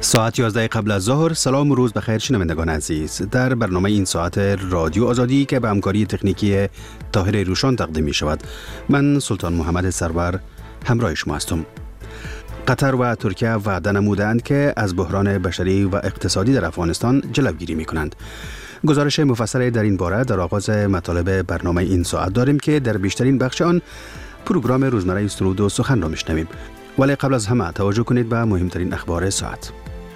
ساعت 11 قبل از ظهر. سلام و روز بخیر شنوندگان عزیز. در برنامه این ساعت رادیو آزادی که به همکاری تکنیکی طاهر روشان تقدیم می شود، من سلطان محمد سرور همراه شما هستم. قطر و ترکیه وعده نمودند که از بحران بشری و اقتصادی در افغانستان جلوگیری می کنند. گزارش مفصل در این باره در آغاز مطالب برنامه این ساعت داریم که در بیشترین بخش آن پروگرام روزمره سرود و سخن را میشنویم. ولی قبل از همه توجه کنید به مهمترین اخبار ساعت.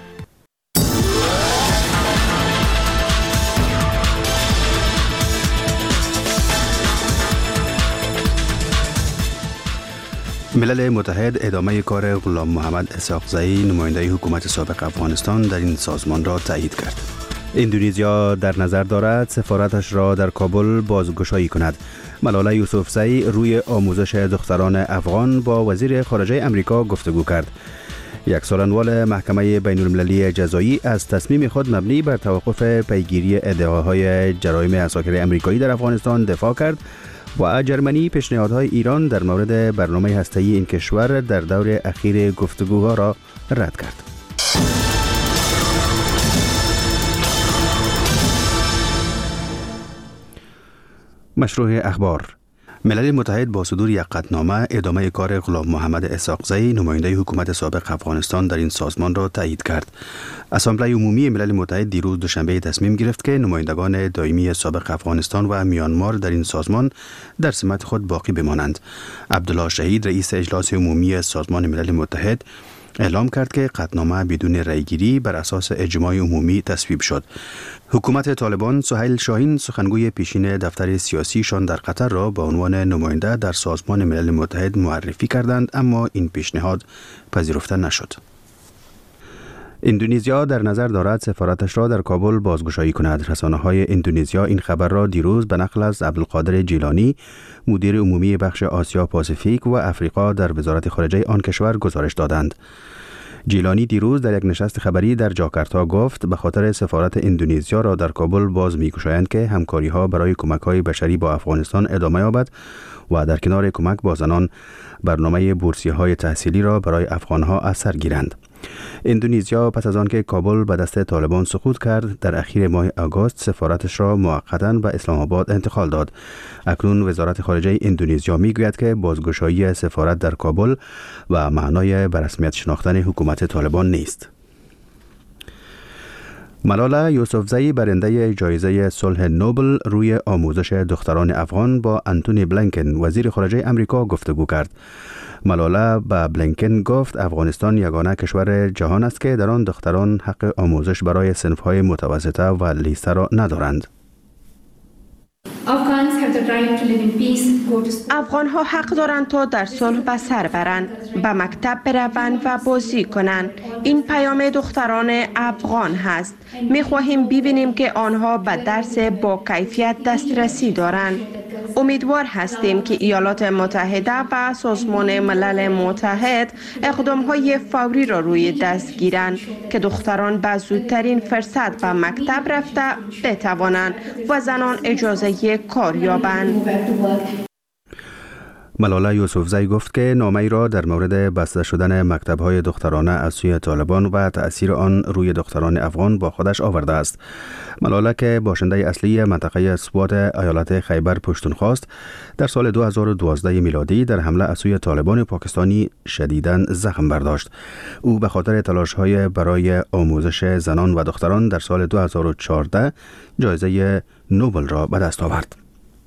ملل متحد ادامه کار غلام محمد اسحاقزئی نماینده حکومت سابق افغانستان در این سازمان را تایید کرد. اندونزیا در نظر دارد سفارتش را در کابل بازگشایی کند. ملاله یوسفزئی روی آموزش دختران افغان با وزیر خارجه امریکا گفتگو کرد. یک سالنوال محکمه بین المللی جزایی از تصمیم خود مبنی بر توقف پیگیری ادعاهای جرایم عساکر امریکایی در افغانستان دفاع کرد و جرمنی پیشنهادهای ایران در مورد برنامه هسته‌ای این کشور در دور اخیر گفتگوها را رد کرد. مشروع اخبار. ملل متحد با صدور یک قطعنامه ادامه کار غلام محمد اسحاقزئی نماینده حکومت سابق افغانستان در این سازمان را تایید کرد. اسامبله عمومی ملل متحد دیروز دوشنبه تصمیم گرفت که نمایندگان دائمی سابق افغانستان و میانمار در این سازمان در سمت خود باقی بمانند. عبدالله شهید رئیس اجلاس عمومی سازمان ملل متحد اعلام کرد که قطعنامه بدون رأیگیری بر اساس اجماع عمومی تصویب شد. حکومت طالبان سهیل شاهین سخنگوی پیشین دفتر سیاسیشان در قطر را به عنوان نماینده در سازمان ملل متحد معرفی کردند، اما این پیشنهاد پذیرفته نشد. اندونزیا در نظر دارد سفارتش را در کابل بازگشایی کند. رسانه‌های اندونزیا این خبر را دیروز به نقل از عبدالقادر جیلانی مدیر عمومی بخش آسیا پاسیفیک و افریقا در وزارت خارجه آن کشور گزارش دادند. جیلانی دیروز در یک نشست خبری در جاکارتا گفت به خاطر سفارت اندونزیا را در کابل باز می‌گشایند که همکاری‌ها برای کمک‌های بشری با افغانستان ادامه یابد و در کنار کمک با زنان برنامه بورسیه‌های تحصیلی را برای افغان‌ها از سر گیرند. اندونزیا پس از آن که کابل به دست طالبان سقوط کرد در اخیر ماه آگوست سفارتش را موقتاً به اسلام آباد انتقال داد. اکنون وزارت خارجه اندونزیا میگوید که بازگشایی سفارت در کابل و معنای به رسمیت شناختن حکومت طالبان نیست. ملاله یوسفزئی برنده جایزه صلح نوبل روی آموزش دختران افغان با انتونی بلینکن وزیر خارجه امریکا گفتگو کرد. ملاله به بلینکن گفت افغانستان یگانه کشور جهان است که در آن دختران حق آموزش برای صنف‌های متوسطه و لیسته را ندارند. افغان‌ها حق دارند تا در صلح به سر برند، به مکتب بروند و بازی کنند. این پیام دختران افغان هست. می‌خواهیم ببینیم که آنها به درس با کیفیت دسترسی دارند. امیدوار هستیم که ایالات متحده و سازمان ملل متحد اقدام‌های فوری را روی دست گیرند که دختران به زودترین فرصت به مکتب رفته بتوانند و زنان اجازه کار یابند. ملاله یوسفزئی گفت که نامه‌ای را در مورد بسته شدن مکتب‌های دخترانه از سوی طالبان و تأثیر آن روی دختران افغان با خودش آورده است. ملاله که باشنده اصلی منطقه سوات ایالت خیبر پشتونخوا است، در سال 2012 میلادی در حمله از سوی طالبان پاکستانی شدیداً زخم برداشت. او به خاطر تلاش‌های برای آموزش زنان و دختران در سال 2014 جایزه نوبل را به دست آورد.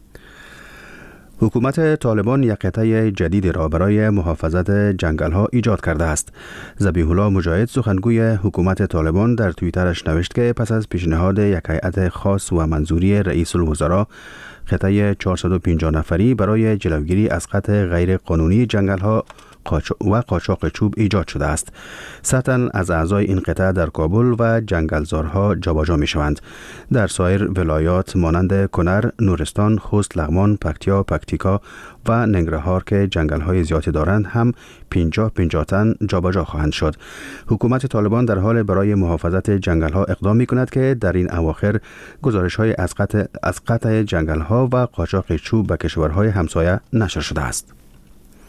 حکومت طالبان یک قطعه جدید را برای محافظت جنگل‌ها ایجاد کرده است. ذبیح الله مجاهد سخنگوی حکومت طالبان در توییترش نوشت که پس از پیشنهاد یک هیئت خاص و منظوری رئیس الوزراء قطعه 450 نفری برای جلوگیری از قطع غیر قانونی جنگل‌ها و قاچاق چوب ایجاد شده است. سطحاً از اعضای این قطعه در کابل و جنگلزارها جابجا می شوند. در سایر ولایات مانند کنر، نورستان، خوست، لغمان، پکتیکا و ننگرهار که جنگل‌های زیادی دارند هم 50 تن جابجا خواهند شد. حکومت طالبان در حال برای محافظت جنگل‌ها اقدام می‌کند که در این اواخر گزارش‌های از قطع جنگل‌ها و قاچاق چوب به کشورهای همسایه نشر شده است.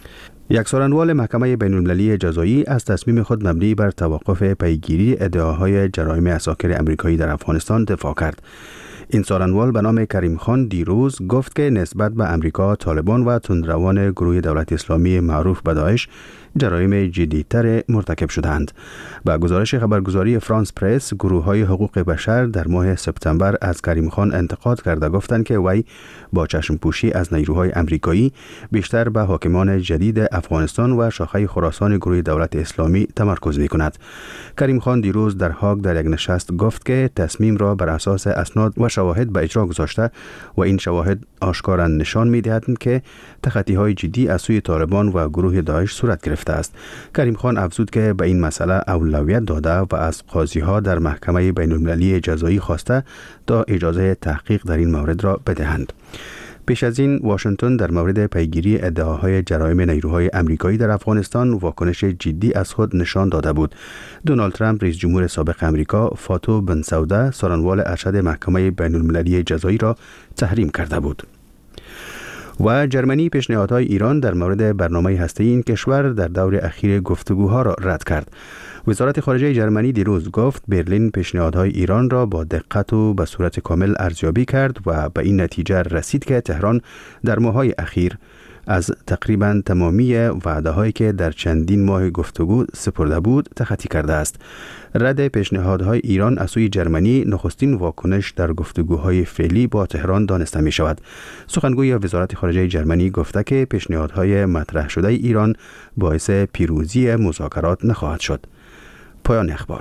یک سخنگوی محکمه بین‌المللی جزایی از تصمیم خود مبنی بر توقف پیگیری ادعاهای جرایم عساکر امریکایی در افغانستان دفاع کرد. این سخنگوی به نام کریم خان دیروز گفت که نسبت به امریکا، طالبان و تندروان گروه دولت اسلامی معروف به داعش جرایم جدی‌تر مرتکب شدند. با گزارش خبرگزاری فرانس پرس، گروه‌های حقوق بشر در ماه سپتامبر از کریم خان انتقاد کرده گفتند که وی با چشم پوشی از نیروهای امریکایی بیشتر به حاکمان جدید افغانستان و شاخه خراسان گروه دولت اسلامی تمرکز می‌کند. کریم خان دیروز در هاگ در یک نشست گفت که تصمیم را بر اساس اسناد و شواهد به اجرا گذاشته و این شواهد آشکارا نشان می‌دهند که تخطی‌های جدی از سوی طالبان و گروه داعش صورت گرفته است. کریم خان افزود که به این مسئله اولویت داده و از قاضی‌ها در محکمه بین‌المللی جزایی خواسته تا اجازه تحقیق در این مورد را بدهند. پیش از این واشنگتن در مورد پیگیری ادعاهای جرایم نیروهای امریکایی در افغانستان واکنش جدی از خود نشان داده بود. دونالد ترامپ رئیس جمهور سابق امریکا فاتو بنسوده سخنگوی ارشد محکمه بین‌المللی جزایی را تحریم کرده بود. و جرمنی پیشنهادهای ایران در مورد برنامه هسته‌ای این کشور در دور اخیر گفتگوها را رد کرد. وزارت خارجه جرمنی دیروز گفت برلین پیشنهادهای ایران را با دقت و به صورت کامل ارزیابی کرد و به این نتیجه رسید که تهران در ماه‌های اخیر از تقریباً تمامی وعده‌هایی که در چندین ماه گفتگو سپرده بود تخطی کرده است. رد پیشنهادهای ایران از سوی جرمنی نخستین واکنش در گفتگوهای فعلی با تهران دانسته می شود. سخنگوی وزارت خارجه جرمنی گفته که پیشنهادهای مطرح شده ایران باعث پیروزی مذاکرات نخواهد شد. پایان اخبار.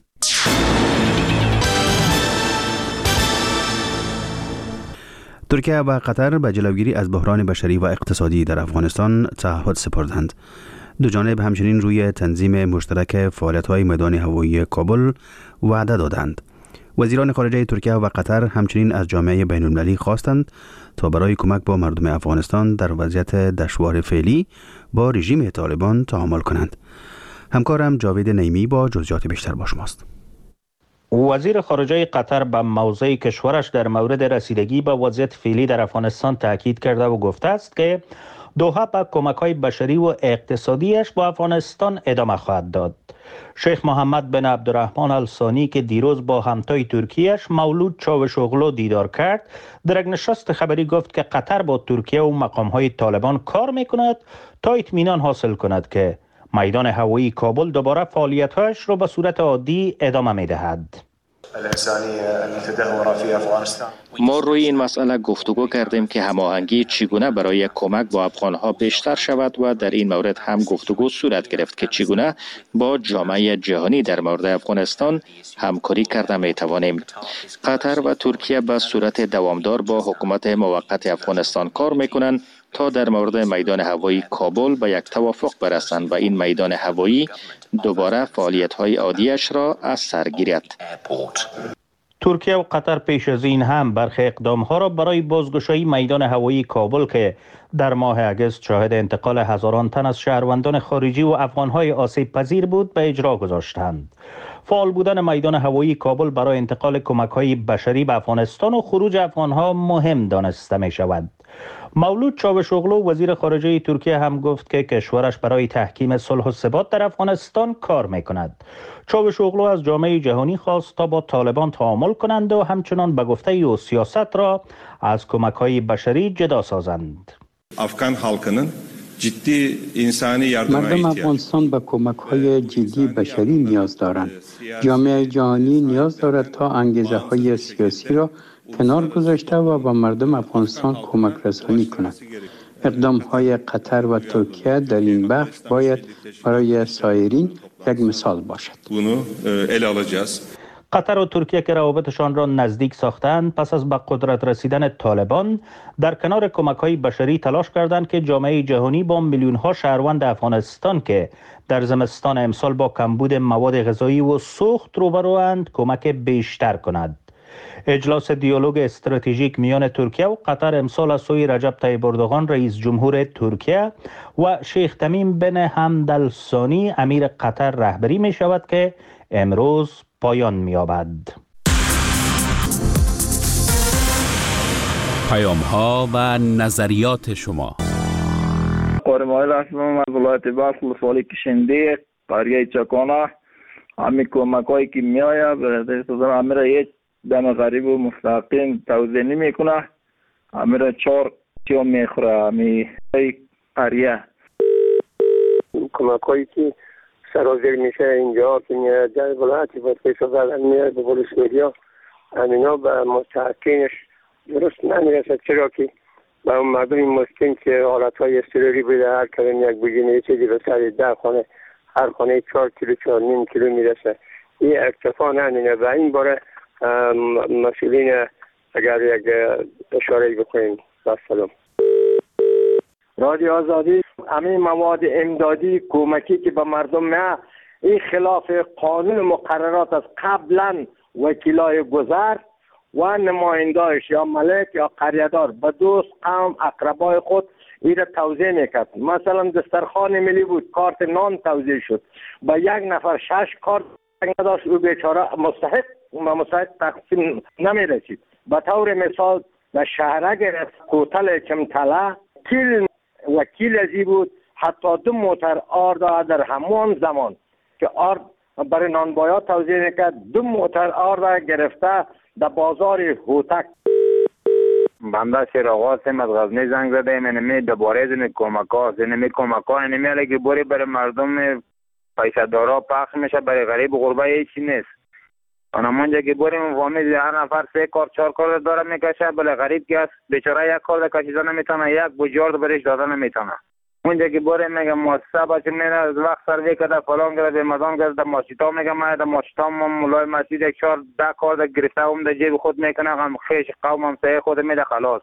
ترکیه و قطر به جلوگیری از بحران بشری و اقتصادی در افغانستان تعهد سپردند. دو جانب همچنین روی تنظیم مشترک فعالیت‌های میدان هوایی کابل وعده دادند. وزیران خارجه ترکیه و قطر همچنین از جامعه بین‌المللی خواستند تا برای کمک با مردم افغانستان در وضعیت دشوار فعلی با رژیم طالبان تعامل کنند. همکارم جاوید نیمی با جزئیات بیشتر با شماست. وزیر خارجه قطر به موضع کشورش در مورد رسیدگی به وضعیت فعلی در افغانستان تاکید کرده و گفته است که دوحه به کمک‌های بشری و اقتصادیش با افغانستان ادامه خواهد داد. شیخ محمد بن عبدالرحمن الثانی که دیروز با همتای ترکیه‌اش مولود چاوشوغلو دیدار کرد، در یک نشست خبری گفت که قطر با ترکیه و مقام‌های طالبان کار می‌کند تا اطمینان حاصل کند که میدان هوایی کابل دوباره فعالیت‌هایش را به صورت عادی ادامه می‌دهد. ما روی این مسئله گفتگو کردیم که هماهنگی چگونه برای کمک با افغانها بیشتر شود و در این مورد هم گفتگو صورت گرفت که چگونه با جامعه جهانی در مورد افغانستان همکاری کرده می توانیم. قطر و ترکیه به صورت دوامدار با حکومت موقت افغانستان کار میکنند تا در مورد میدان هوایی کابل به یک توافق برسند و این میدان هوایی دوباره فعالیت‌های عادیش را از سر گیرد. ترکیه و قطر پیش از این هم برخی اقدام‌ها را برای بازگشایی میدان هوایی کابل که در ماه اگست شاهد انتقال هزاران تن از شهروندان خارجی و افغان‌های آسیب پذیر بود به اجرا گذاشتند. فعال بودن میدان هوایی کابل برای انتقال کمک‌های بشری به افغانستان و خروج افغان‌ها مهم دانسته می‌شود. مولود چاوشوغلو وزیر خارجه ترکیه هم گفت که کشورش برای تحکیم صلح و ثبات در افغانستان کار می‌کند. چاوشوغلو از جامعه جهانی خواست تا با طالبان تعامل کنند و همچنان به گفته او سیاست را از کمک‌های بشری جدا سازند. افغان halkının ciddi insani yardıma مردم افغانستان به کمک‌های جدی بشری نیاز دارند. جامعه جهانی نیاز دارد تا انگیزه‌های سیاسی را کنار گذاشته و به مردم افغانستان کمک رسانی کند. اقدام‌های قطر و ترکیه در این بخش باید برای سایرین یک مثال باشد. قطر و ترکیه که روابطشان را نزدیک ساختند پس از به قدرت رسیدن طالبان در کنار کمک‌های بشری تلاش کردند که جامعه جهانی با میلیون‌ها شهروند افغانستان که در زمستان امسال با کمبود مواد غذایی و سوخت روبروند کمک بیشتر کند. اجلاس دیالوگ استراتژیک میان ترکیه و قطر امسال از سوی رجب طیب اردوغان رئیس جمهور ترکیه و شیخ تمیم بن حمد الثانی امیر قطر رهبری می شود که امروز پایان می یابد. پیام‌ها و نظریات شما. اسماعیل هستم از ولایت بلخ ولسوالی کشنده قریه چکانه. همین کمک‌هایی که میآید برای صدر همه را یک دم غریب و مستقیم توضیح نمیکنه. همه را 4 کیلو میخوره همین قریه. کمک‌هایی که سرازیر میشه اینجا که میاد در ولایت بلخ زدن میاد به ولسوالی همینا به مستحقینش درست نمیرسد، چرا که به اون مردم مسکین که حالتهای اضطراری بوده هر کدام یک بوجینه چیزی به سر 10 خانه، هر خانه 4 کیلو 4.5 کیلو میرسه. این اکتفا نمینه و این باره مسئولین اگر یک اشاره بکنیم. سلام. رادیو آزادی. همین مواد امدادی کمکی که به مردم میاد این خلاف قانون مقررات از قبلا وکیلای گذر و نماینده‌اش یا ملک یا قریه‌دار به دوست قوم اقربای خود این توزیع میکرد. مثلا دسترخوان ملی بود، کارت نان توزیع شد، با یک نفر 6 کارت نداشت، او بیچاره مستحق تقسیم نمیرسید. به طور مثال در شهرک کوتل کمتله وکیل ازی بود حتی 2 موتر آرد در همون زمان که آرد برای نانبایا توزیع میکرد 2 موتر آرد گرفته در بازار هوتک. بنده شیراغاسم از غزنی زنگ زده منمی دوباره زنی کمک‌ها اینمی علیه بوری برای مردم پیسه‌دارا پخش میشه، برای غریب و غربه هیچی نیست. آنمانجا که بوری فامیل هر نفر 3 کار 4 کار داره میکشه، برای غریب که است بیچاره یک کار کشیده نمیتونه، یک بوجارد برش داده نمیتونه. اونجا که بوری میگه مؤسسه باشه میره از وقت سروی کرده فلان کرده به مردم کرده ماشیتا میگه ما در ماشیتا مولای مسجد 1 4 10 کار گرفته هم در جیب خود میکنه، هم خیش قوم هم سایه خود میده خلاص.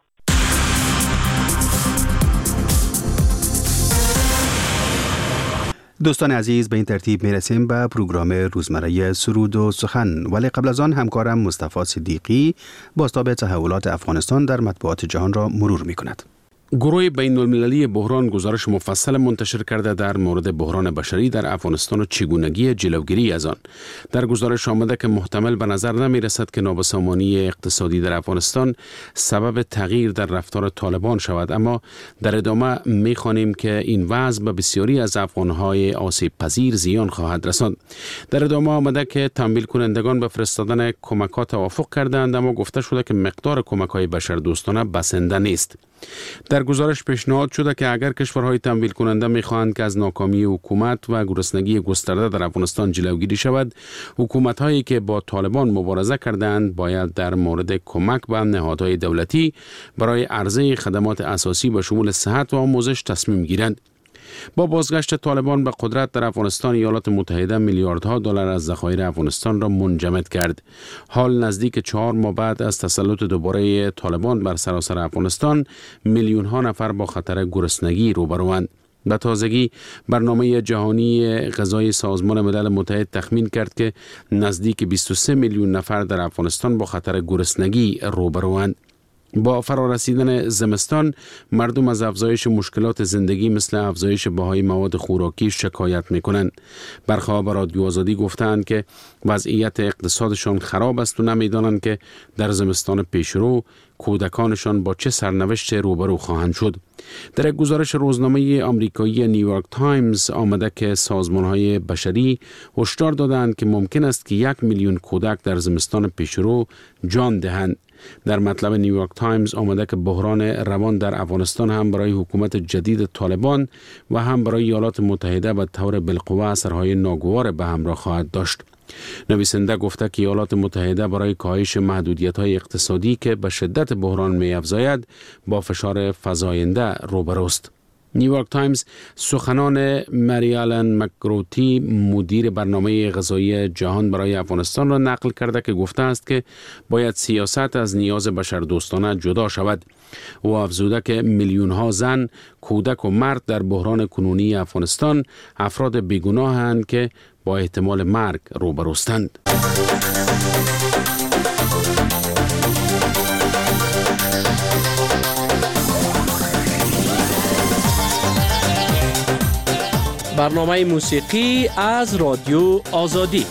دوستان عزیز، به این ترتیب میرسیم به پروگرام روزمره سرود و سخن، ولی قبل از آن همکارم مصطفی صدیقی بازتاب تحولات افغانستان در مطبوعات جهان را مرور میکند. گروه بین المللی بحران گزارش مفصل منتشر کرده در مورد بحران بشری در افغانستان و چگونگی جلوگیری از آن. در گزارش آمده که محتمل به نظر نمی رسد که نابسامانی اقتصادی در افغانستان سبب تغییر در رفتار طالبان شود، اما در ادامه می خوانیم که این وضع به بسیاری از افغانهای آسیب پذیر زیان خواهد رساند. در ادامه آمده که تمویل کنندگان به فرستادن کمک‌ها توافق کردند، اما گفته شده که مقدار کمک‌های بشردوستانه بسنده نیست. در گزارش پیشنهاد شده که اگر کشورهای تمویل کننده می‌خواهند که از ناکامی حکومت و گرسنگی گسترده در افغانستان جلوگیری شود، حکومت‌هایی که با طالبان مبارزه کردند باید در مورد کمک به نهادهای دولتی برای عرضه خدمات اساسی به شمول صحت و آموزش تصمیم گیرند. با بازگشت طالبان به قدرت در افغانستان، ایالات متحده میلیاردها دلار از ذخایر افغانستان را منجمد کرد. حال نزدیک 4 ماه بعد از تسلط دوباره طالبان بر سراسر افغانستان، میلیون‌ها نفر با خطر گرسنگی روبروند. به تازگی برنامه جهانی غذای سازمان ملل متحد تخمین کرد که نزدیک 23 میلیون نفر در افغانستان با خطر گرسنگی روبروند. با فرارسیدن زمستان، مردم از افزایش مشکلات زندگی مثل افزایش بهای مواد خوراکی شکایت می‌کنند. برخا به رادیو آزادی گفتند که وضعیت اقتصادشان خراب است و نمی‌دانند که در زمستان پیشرو کودکانشان با چه سرنوشت روبرو خواهند شد. در یک گزارش روزنامه آمریکایی نیویورک تایمز آمده که سازمان‌های بشری هشدار دادند که ممکن است که 1 میلیون کودک در زمستان پیشرو جان دهند. در مطلب نیویورک تایمز آمده که بحران روان در افغانستان هم برای حکومت جدید طالبان و هم برای ایالات متحده به طور بالقوه اثرهای ناگوار به همراه خواهد داشت. نویسنده گفته که ایالات متحده برای کاهش محدودیت‌های اقتصادی که به شدت بحران می‌افزاید با فشار فزاینده روبروست. نیویورک تایمز سخنان مریالن مکروتی، مدیر برنامه غذایی جهان برای افغانستان را نقل کرده که گفته است که باید سیاست از نیاز بشردوستانه جدا شود. او افزوده که میلیون‌ها زن، کودک و مرد در بحران کنونی افغانستان افراد بیگناهند که با احتمال مرگ روبروستند. برنامه موسیقی از رادیو آزادی.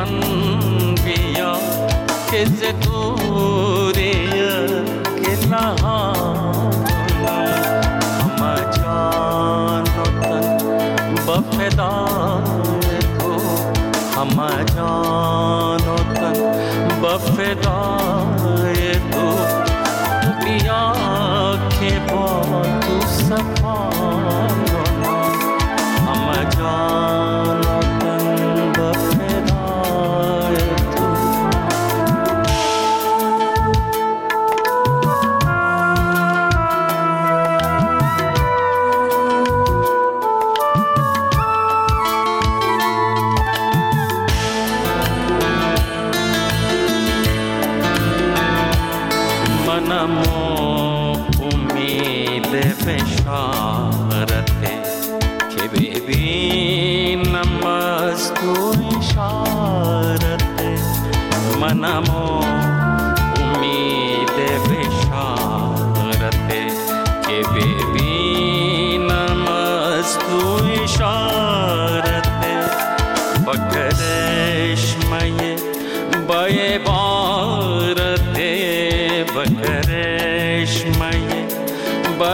من بیا که ز دوری گله همه جان و تن با فدای تو همه جان و تن با فدای تو بیا که با تو صفا کنم همه جان و تن با فدای تو منم امید بشارته که ببینم از تو اشارته منم امید بشارته که ببینم از تو اشارته با کرشمه با عبارته با کرشمه با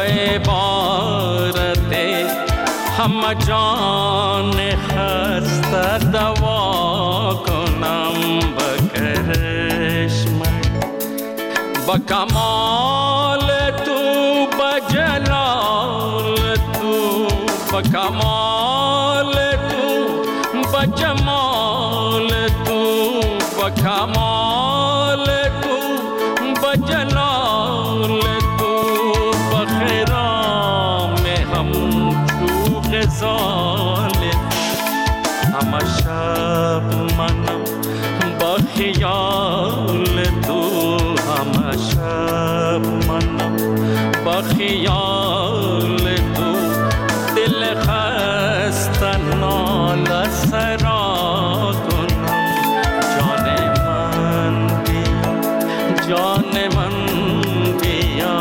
عبارته همه جان خسته دوا کنم با کرشمه با کمال تو با جلال تو با کمال تو با جمال تو با کمال تو با جلال تو با خیرام همچو غزال همه شب منم با خیال تو همه شب منم با خیال تو دل خسته ناله سرا کنم جان من بیا جان من بیا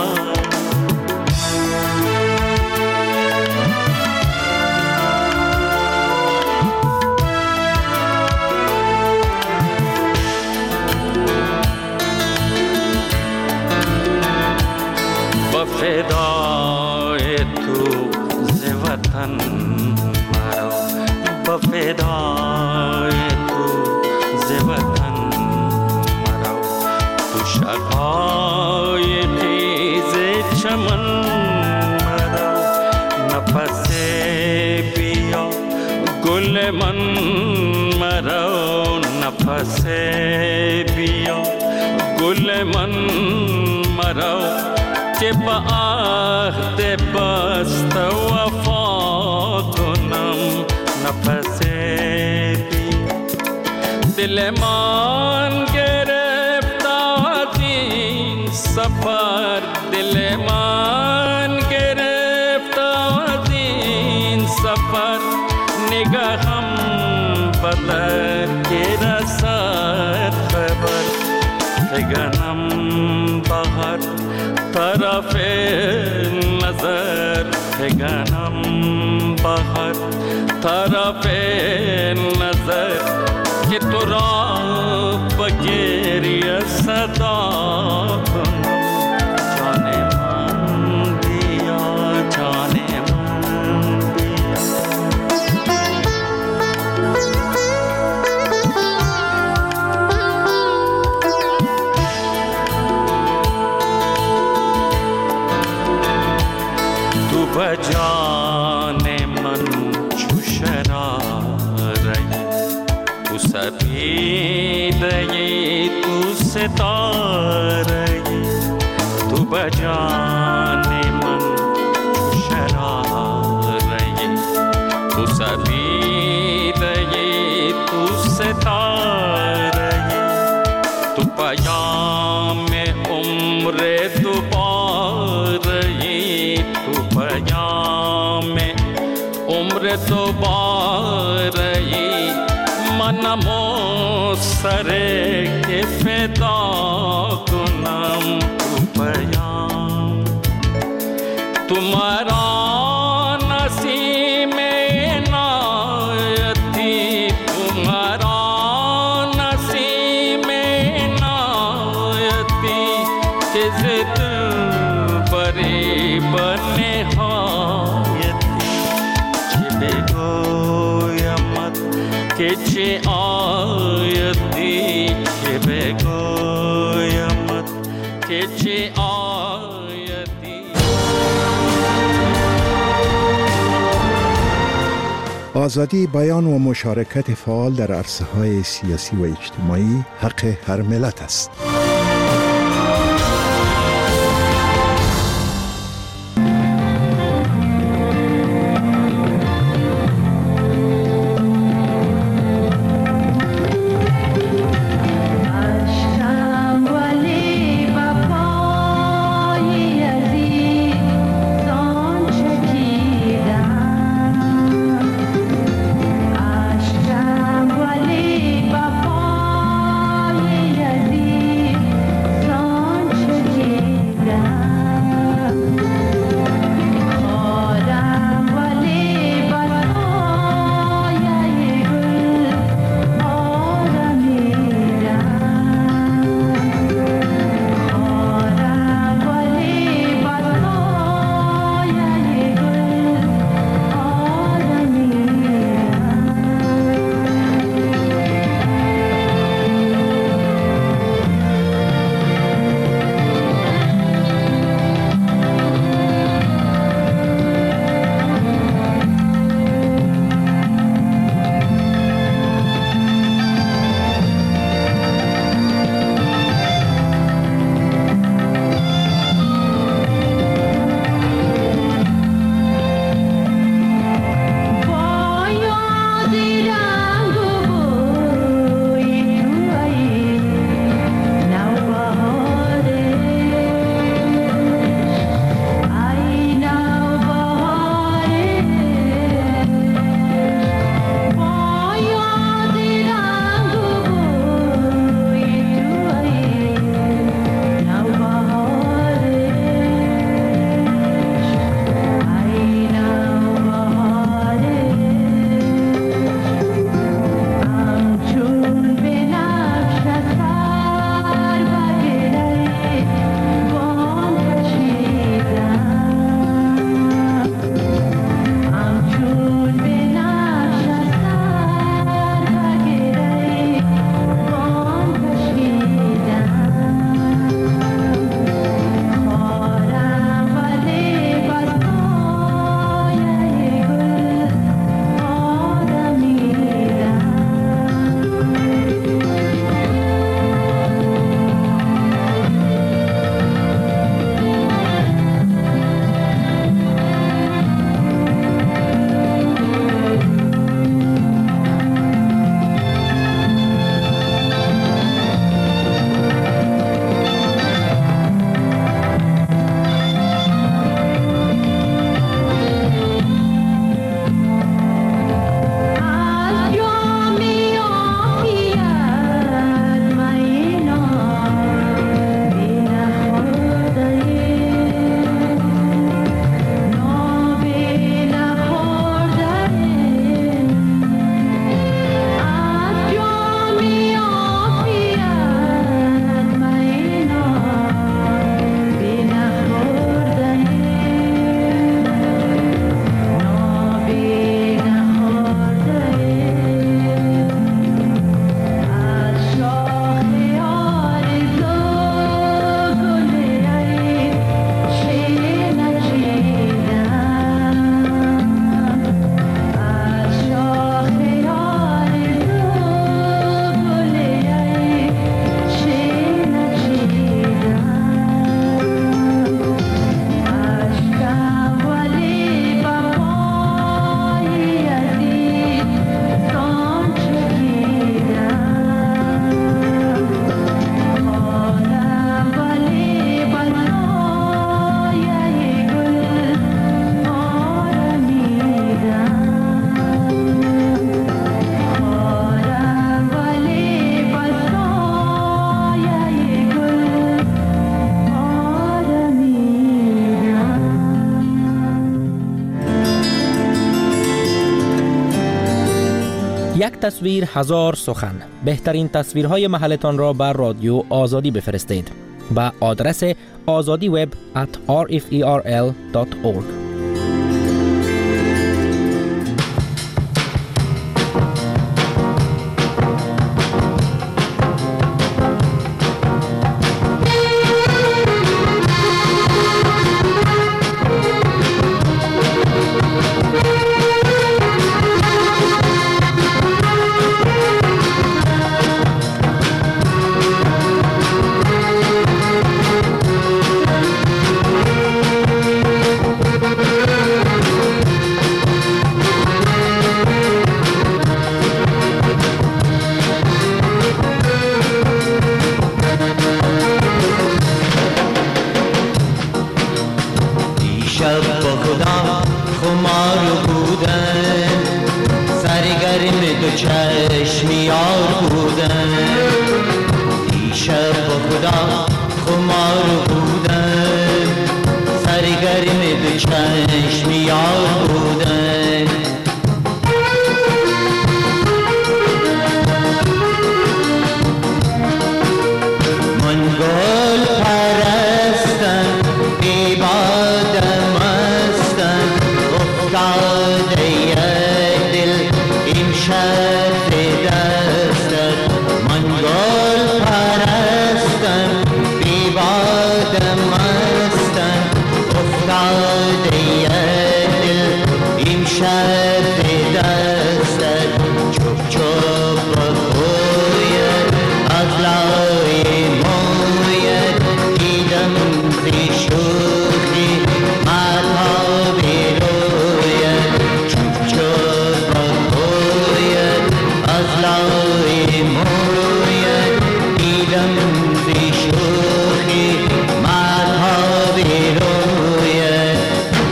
با فدای تو ز وطن مرا با فدای تو ز وطن مرا تو شقایقی ز چمن مرا نفس بیا گل من مرا نفس بیا گل من مرا که با عهد بسته وفا کنم نفس بیا دل من گرفت از این سفر دل من گرفت از این سفر نگاهم بدر که رسد خبر فگنم بغر طرف نظر فگنم بغر طرف نظر که تو را بگیری صدا کنم جان من بیا جان من بیا تو با جان من چو شراره تو سپیده تو ستاره تو با جان من چو شراره تو سپیده تو ستاره تو پیام عمر دوباره تو پیام عمر دوباره منم سر که فدا کنم تو پیام تو مرا نسیم عنایتی تو مرا که چه آیدی که بگویمت که چه آیدی. آزادی بیان و مشارکت فعال در عرصه‌های سیاسی و اجتماعی حق هر ملت است. یک تصویر هزار سخن. بهترین تصویرهای محلتان را بر رادیو آزادی بفرستید به آدرس azadiweb@rferl.org. دو چشم یار بودن، دیشب با خدا خمار بودن، سرگرم دو چشم یار بودن. منگل پرستن بی بادم هستن، افتاده یک دل امشب دستت. منگل پرستن بی بادم هستن، افتاده یک دل امشب دستت. چوب چوب بخوید از لای موید، دیدم زی شوخی مدها بیروید. چوب چوب بخوید از لای موید، دیدم زی شوخی مدها بیروید.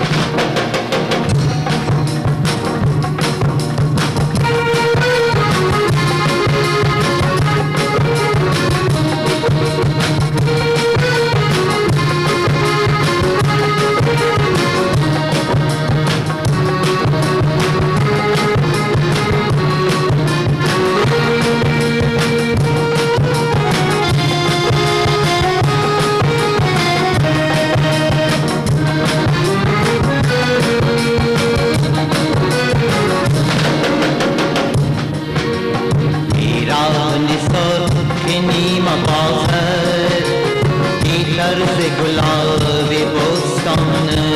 ایران سرخ نیم بازد، بی طرز گلاب بستانه.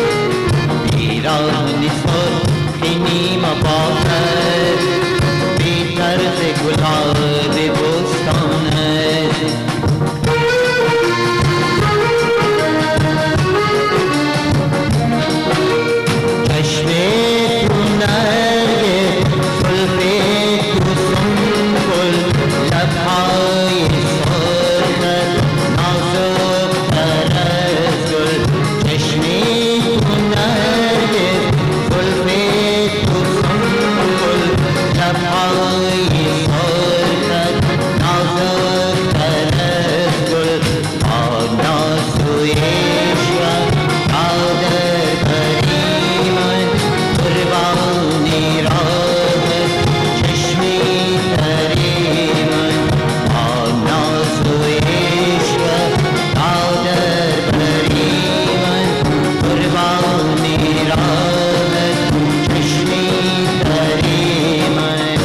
ایران سرخ نیم بازد، بی طرز گلاب بستانه. چشم تو نرگه، زلف تو سنبل، لبهای سرخت نازک‌تر از گل. چشم تو نرگه، زلف تو سنبل، لبهای سرخت نازک‌تر از گل. آنا سوی شب آدر بری من، قربانی راه چشمی تری من. آنا سوی شب آدر بری من، قربانی راه چشمی تری من.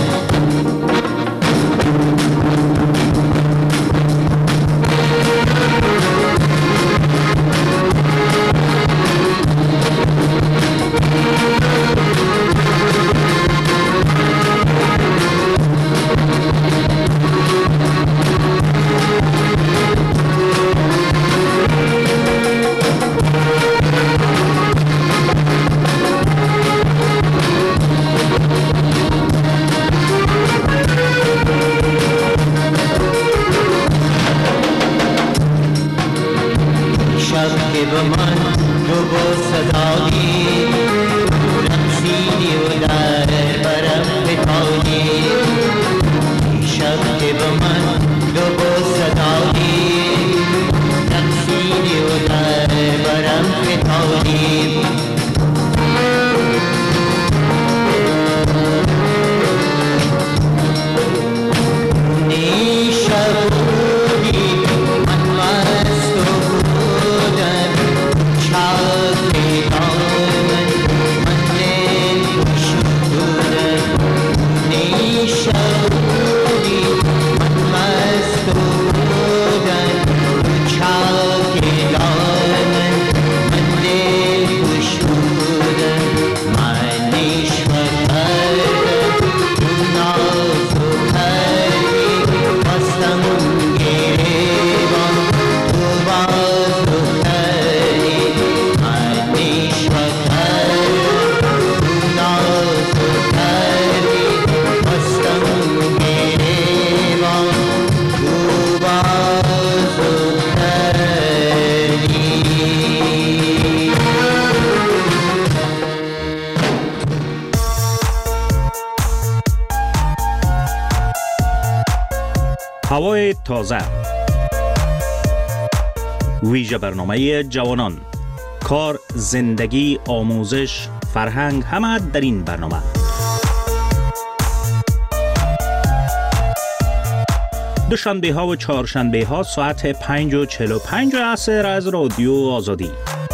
شب که به من تو با صدایی رقصیدی و در برم فتادی. شب که به من تو با صدایی رقصیدی و در برم فتادی. نیشب بودی من مست بودم، چاکی دامن من دل گشودم. نیشب بودی من مست بودم، چاکی دامن من دل گشودم. من نیشب کردم تو ناز و پری، بستم گریبان تو باز و پری. من نیشب کردم تو ناز و پری، بستم هوای تازه، ویژه برنامه جوانان، کار، زندگی، آموزش، فرهنگ، همه در این برنامه. دوشنبه ها و چهارشنبه ها ساعت 5:45 عصر از رادیو آزادی.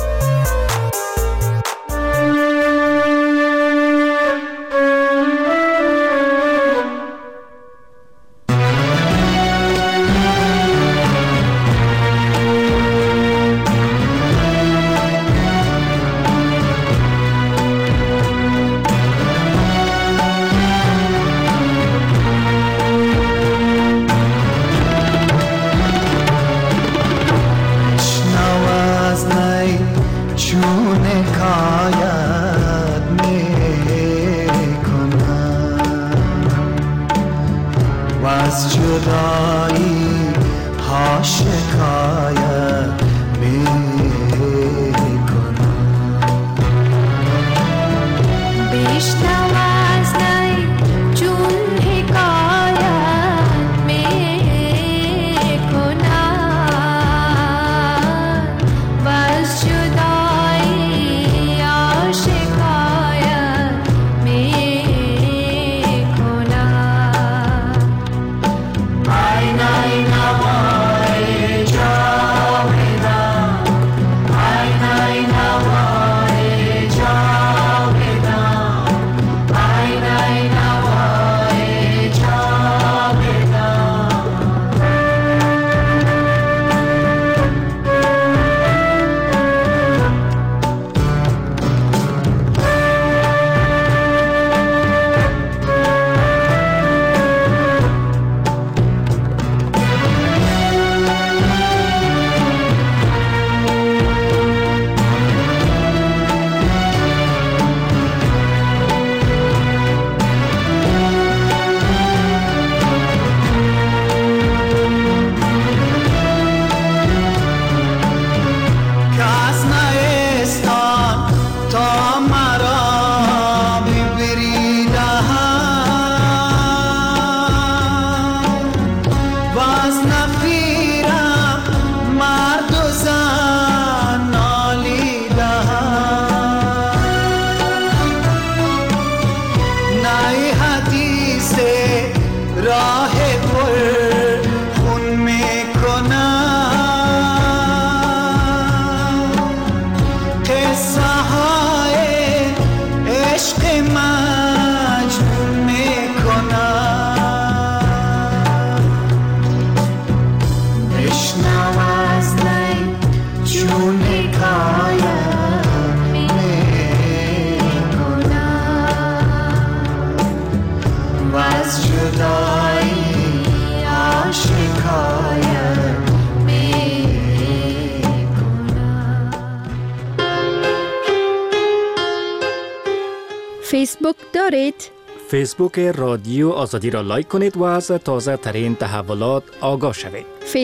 فیسبوک دارید؟ فیسبوک رادیو آزادی را لایک کنید و از تازه ترین تحولات آگاه شوید.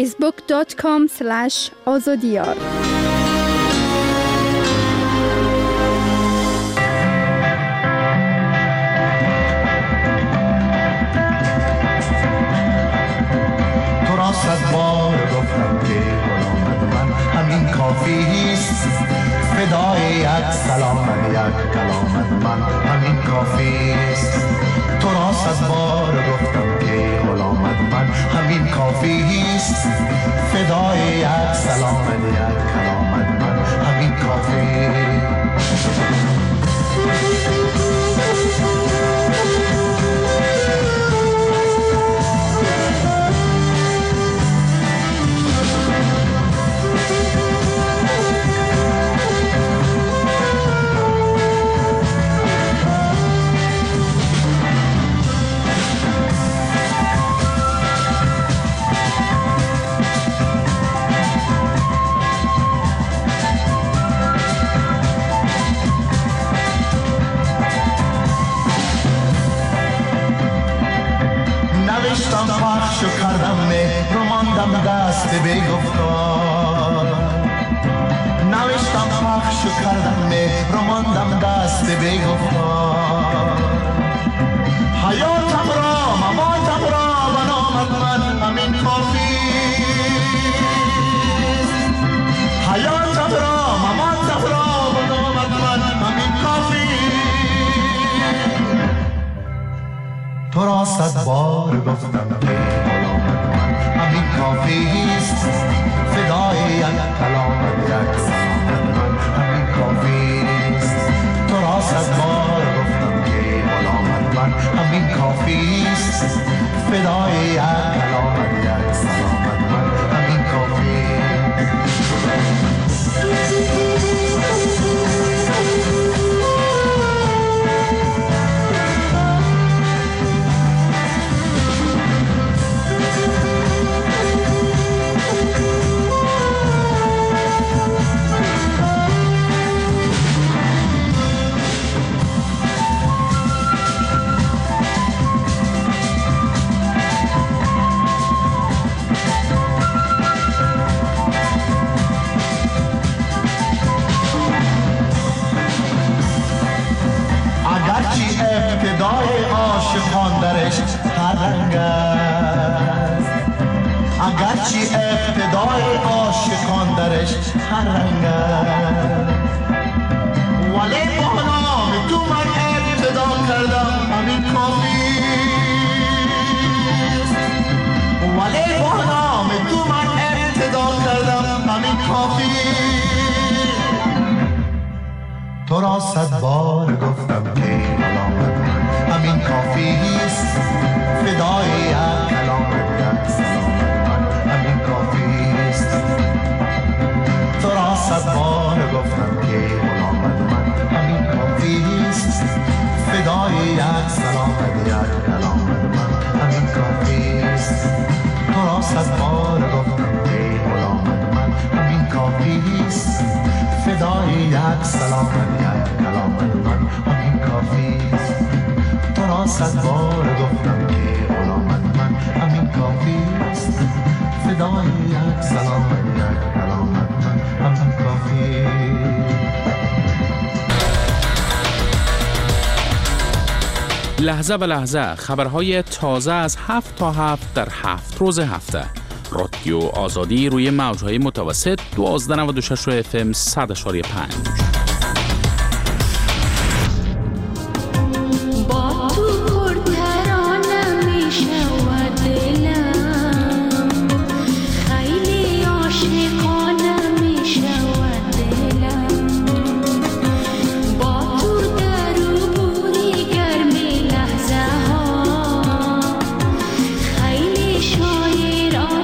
facebook.com/azadiyar تو را صد بار گفتم که غلامت من همین کافیست، فدای یک سلام یک کلامت من همین کافیست. تو را صد بار گفتم که غلامت من همین کافیست، فدای یک سلام یک کلامت من همین کافیست. نوشتم پخش و کردم مهر و ماندم دست بی‌گفتار، نوشتم پخش و کردم مهر و ماندم دست بی‌گفتار. حیاتم را مماتم را بنامت من همین تو را 100 بار گفتم که غلامت من همین کافیست فدای یک کلامت یک سلامت من همین کافیست تو را 100 بار گفتم که غلامت من همین کافیست فدای یک کلامت یک سلامت من همین کافیست. ابتدای عاشقان درش هر رنگ است اگرچه ابتدای عاشقان درش هر رنگ است ولی با نام تو من ابتدا کردم همین کافیست ولی با نام تو من ابتدا کردم همین کافیست تو را 100 بار گفتم که غلامت من همین کافیست فدای یک کلامت یک سلامت من همین کافیست تو را 100 بار گفتم که غلامت من همین کافیست فدای یک سلامت یک کلامت من همین کافیست تو را 100 بار گفتم که غلامت من همین کافیست فدای یک سلامت یک کلامت من همین کافیست تو را 100 بار گفتم که غلامت من همین کافیست فدای یک سلامت یک کلامت من همین کافیست. لحظه به لحظه خبرهای تازه از 7 تا 7 در 7 روز هفته. رادیو آزادی روی موج‌های متوسط 1296 FM 100.5.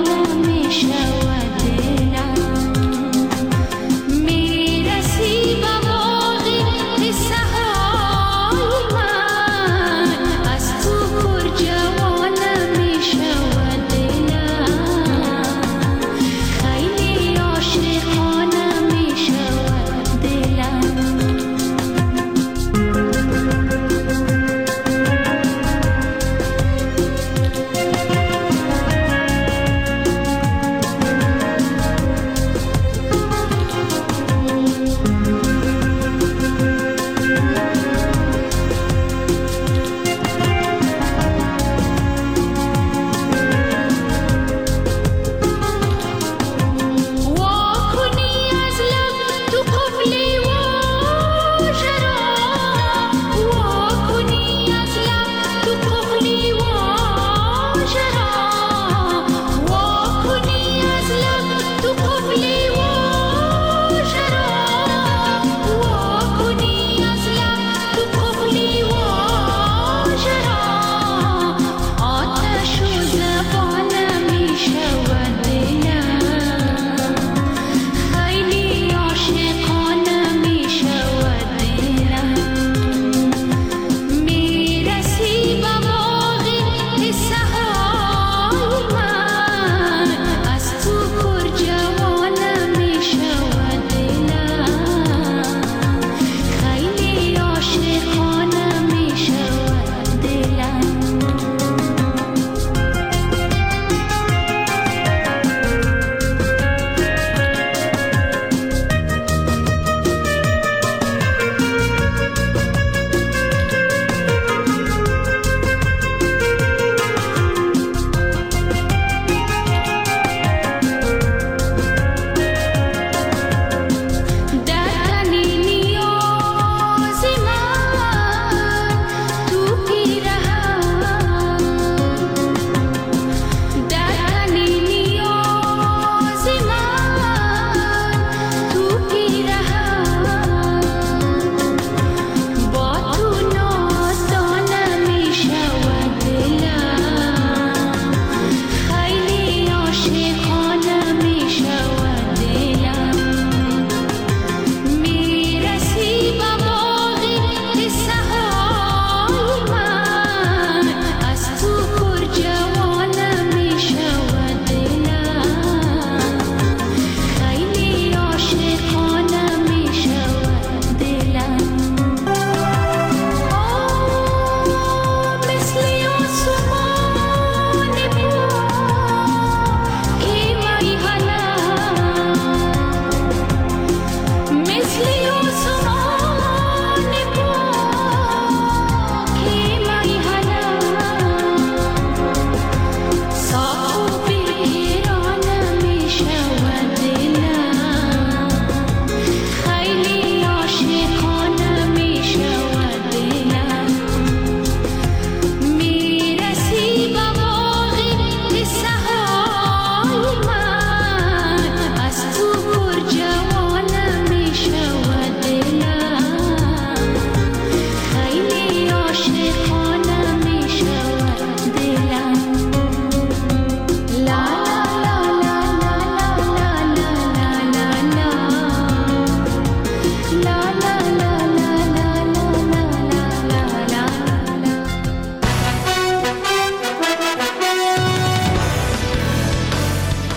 See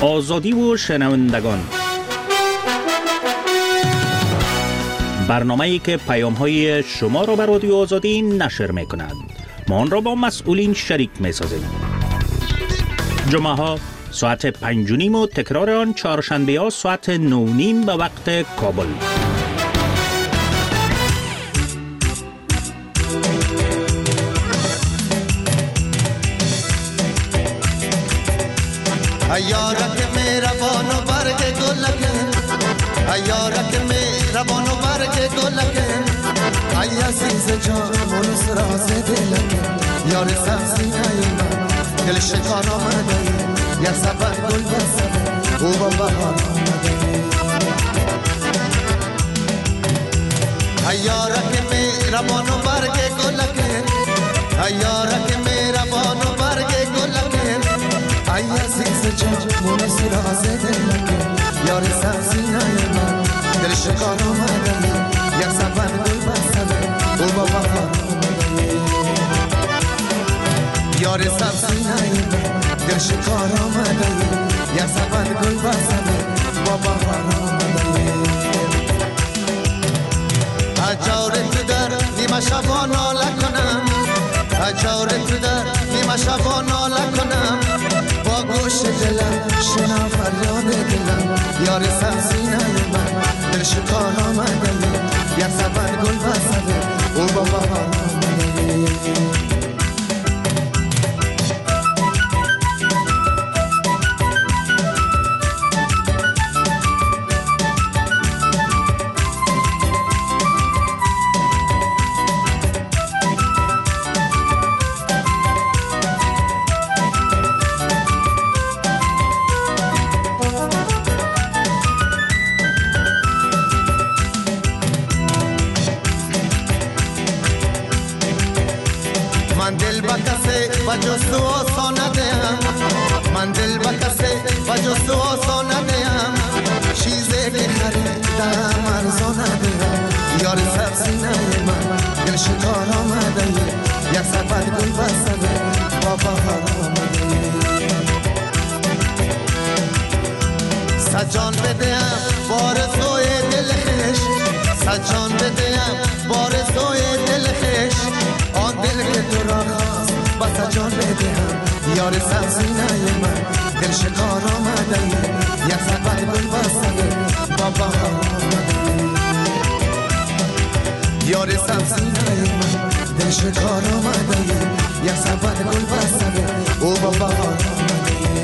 آزادی و شنوندگان، برنامه‌ای که پیام‌های شما را به رادیو آزادی نشر می‌کند. ما آن را با مسئولین شریک می‌سازیم. جمعه‌ها ساعت 5:30 و تکرار آن چهارشنبه‌ها ساعت 9:30 به وقت کابل. ایارک مهربان و برگ گلکه، ایارک مهربان و برگ گلکه، ای عزیز جان راز دلکه، یار سبزینه من دل شکار آمده، یا سبت گل بسته او با بهار آمده. ایارک مهربان و برگ گلکه، ایارک مهربان و برگ گلکه، ای عزیز جان راز دلکه، یار سبزینه من دل شکار آمده، یک سبت گل بسته او با بهار آمده. یار سبزینه من دل شکار آمده، یک سبت گل بسته با بهار آمده. اجار تو در نیمه شبا ناله کنم، اجار تو در نیمه شبا ناله کنم، با گوش دلم شنا فریاد دلم، یار سبزینه من دل شکار آمده، یک سبت گل بسته او با بهار آمده. من دل بکسه و جستو آسان ندیم، من دل بکسه و جستو آسان ندیم، چیزی که خریدم ارزان ندیم، یار سبزینه من دل شکار آمده، یک سبت گل بسته با بهار آمده. سجان بدیم بار سوی دل خش، سجان بدیم بار سوی دل خش، آن دل که تو را خواست بس جان بدهم، یار سبزینه من دل شکار آمده، یک سبت گل بسته با بهار آمده. یار سبزینه من دل شکار آمده، یک سبت گل بسته او با بهار آمده.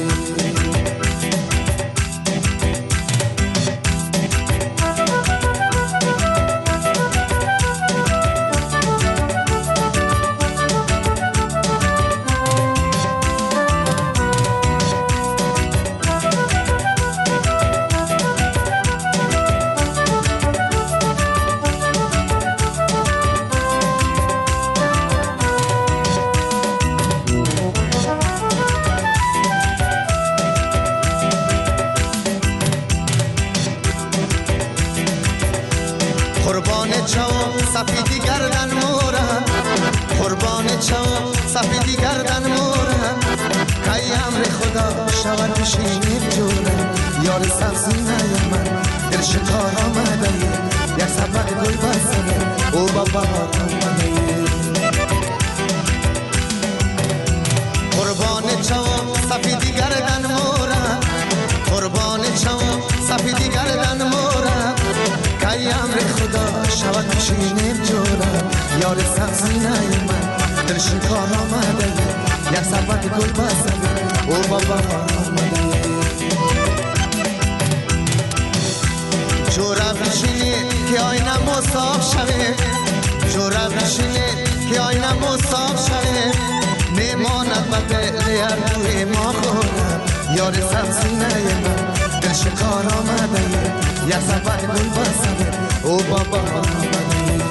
قربان چاو سفیدی گردن مورم، قربان چاو سفیدی گردن مورم، کی امر خدا شود بشینیم جورم، یار سبزینه من دل شکار آمده، یک سبت گل بسته او با بهار آمده. قربان چاو سفیدی گردن مورم، قربان چاو سفیدی گردن مورم، کی امر خدا شود بشینیم جورم، یار سبزینه من دل شکار آمده، یک سبت گل بسته او با بهار آمده. جورم بشینی که آینه مصاف شوه، جورم بشینی که آینه مصاف شوه، میماند به دل روی ما خورم، یار سبزینه من دل شکار آمده، یک سبت گل بسته او با بهار آمده.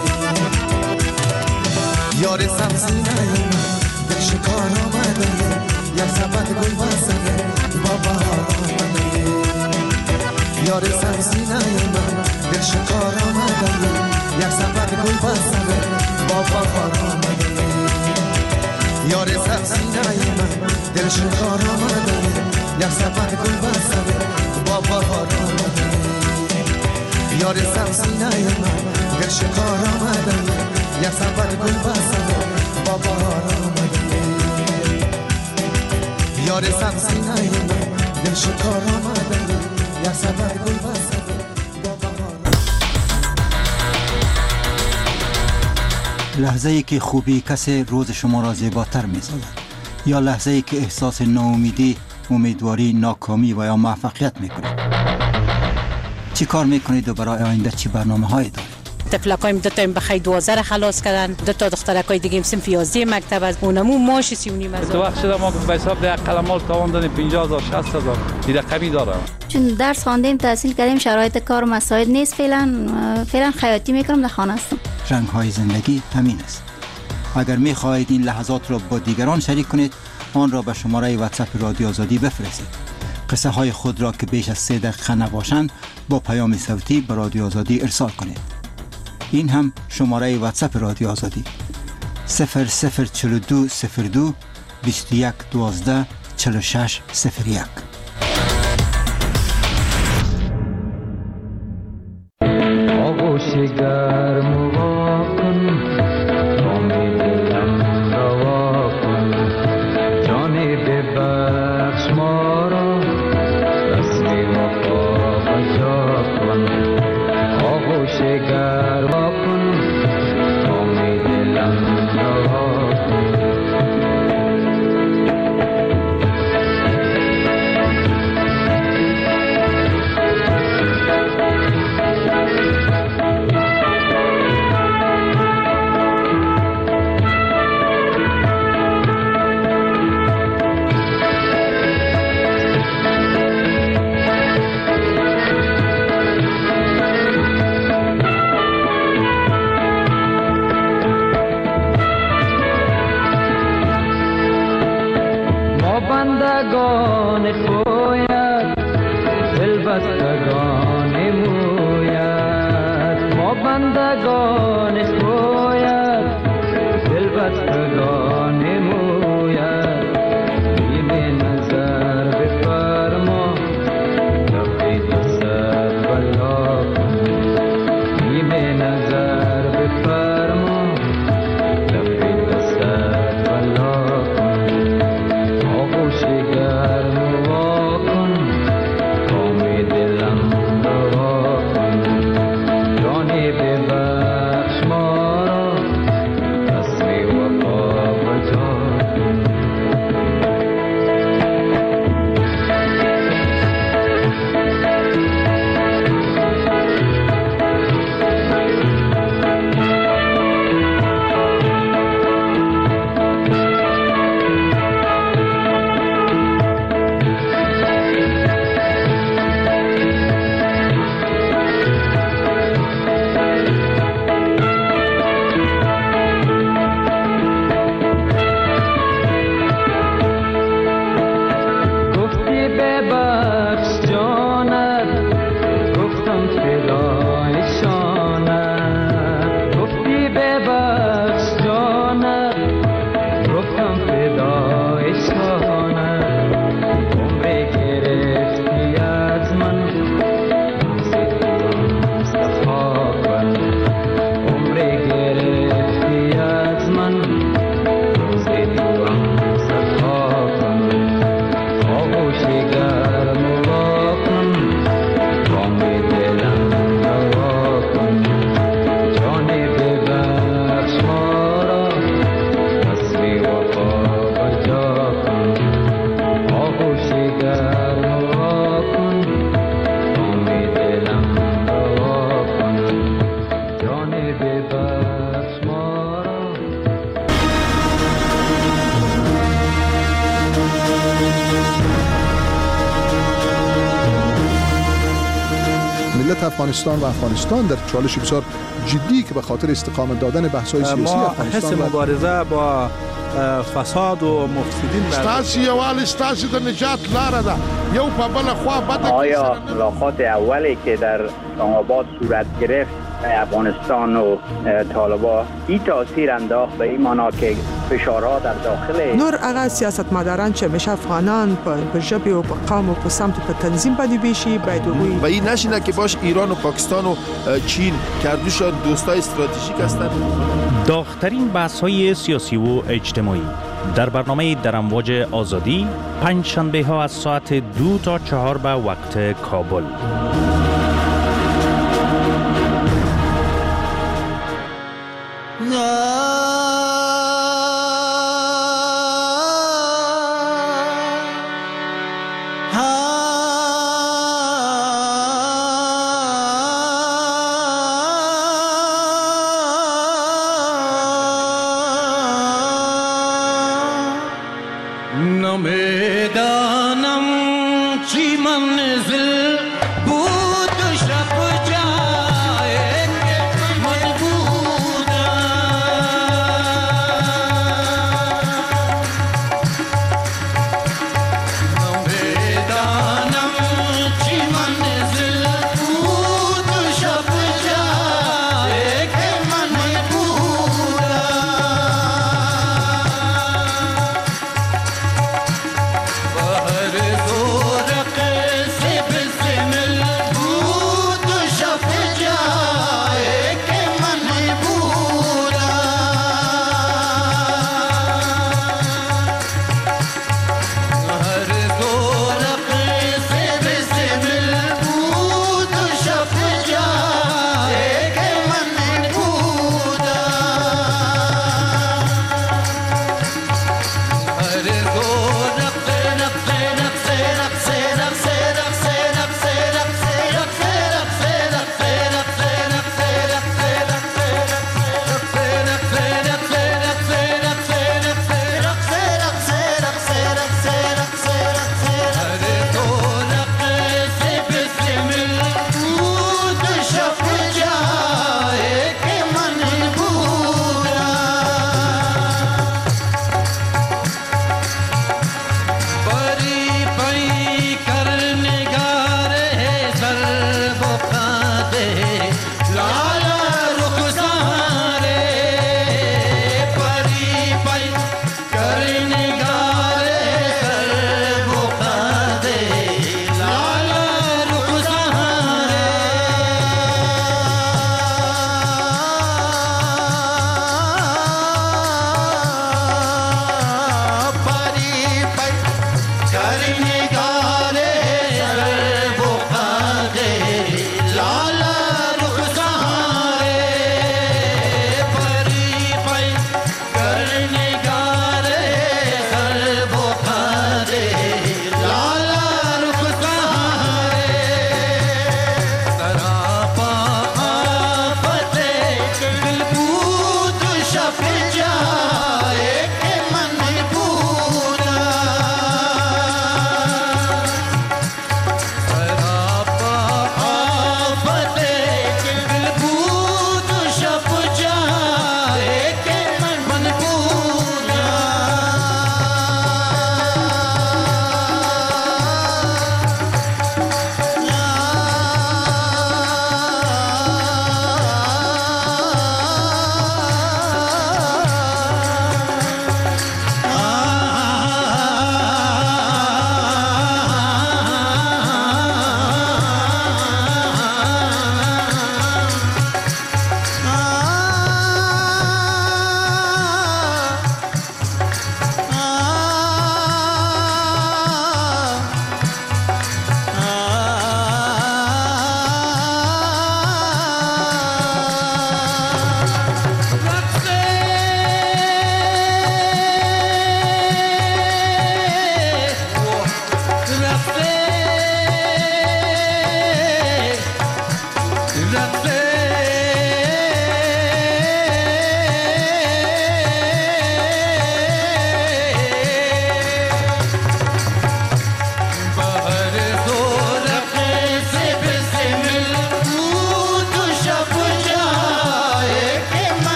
یار سبزینه من دل شکار آمده، یک سبت گل بسته با بهار آمده. یار سبزینه من دل شکار آمده، یک سبت گل بسته با بهار آمده. یار سبزینه من دل شکار آمده، یک سفر گل بستم با بهار آمده یار سبزینه من در شکار آمده یک سفر گل بستم با بهار آمده یار سبزینه من در شکار آمده یک سفر گل بستم با بهار لحظه ای که خوبی کسی روز شما را زیباتر می سازد یا لحظه ای که احساس ناامیدی، امیدواری، ناکامی و یا موفقیت می کنید. چی کار می کنید و برای آینده چی برنامه هایی دارید؟ طفلکایم دو تا بخیر 12 خلاص کردن، دو تا دخترکای دیگه صنف 11 مکتب از اونمو ماش 3.5 هزار. تو وقت شده ما به حساب ده قلمال تاوان دادیم 50000 60000 دیگه کمی داره. چون درس خواندیم تحصیل کردیم شرایط کار مساعد نیست فعلا خیاطی میکنم در خانه هستم. رنگ های زندگی همین است. اگر می خواهید این لحظات را با دیگران شریک کنید آن را به شماره واتساپ رادیو آزادی بفرستید. قصه های خود را که بیش از 3 دقیقه نباشند با پیام صوتی به رادیو آزادی ارسال کنید. این هم شماره واتساپ رادیو آزادی 0042 02 21 12 46 01. آغوش گرم و واکن نام دلم روا کن جان ببخش ما را رسم وفا بجا کن آغوش گرم واکن نام دلم روا کن بندگان خویت دل بستگان مویت ما بندگان خویت دل بستگان مویت بی نظر بفرما لبی دستت بلا کن بی نظر بفرما لبی دستت بلا کن آغوش گرم و واکن کام دلم روا کن جانی ببخش ما را رسم وفا بجا کن گفتی ببخش جانت گفتم فدای شانت گفتی ببخش جانت گفتم فدای شانت عمر گرفتی از من روز تو صفا کن عمر گرفتی از من روز تو صفا کن آغوش گرم و واکن کام دلم روا کن جان ببخش ما را رسم وفا بجا کن آغوش گرم و واکن کام دلم روا کن جان ببخش ما را ملت افغانستان و افغانستان در چالش بسیار جدی که به خاطر استقامت دادن بحث‌های سیاسی ما افغانستان حس مبارزه با فساد و مفسدین ستاسي یوال ستاسي د نجات لاره ده یو په بل خوا بده آیا ملاقات اولی که در اسلام آباد صورت گرفت افغانستان و طالبان این تاثیر انداخت به این معنا که فشارها در داخل نور اغا سیاستمداران چې میشه افغانان په ژبه او په قوم او په سمت په تنظیم باندې بیشي باید و این نشینه که باش ایران و پاکستان و چین کردوشان دوستای استراتژیک هستند. داغ‌ترین بحث‌های سیاسی و اجتماعی در برنامه در امواج آزادی پنج شنبه ها از ساعت 2 تا 4 به وقت کابل.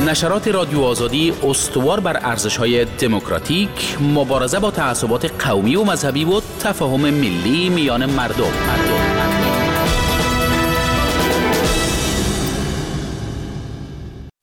نشرات رادیو آزادی استوار بر ارزش‌های دموکراتیک، مبارزه با تعصبات قومی و مذهبی و تفاهم ملی میان مردم.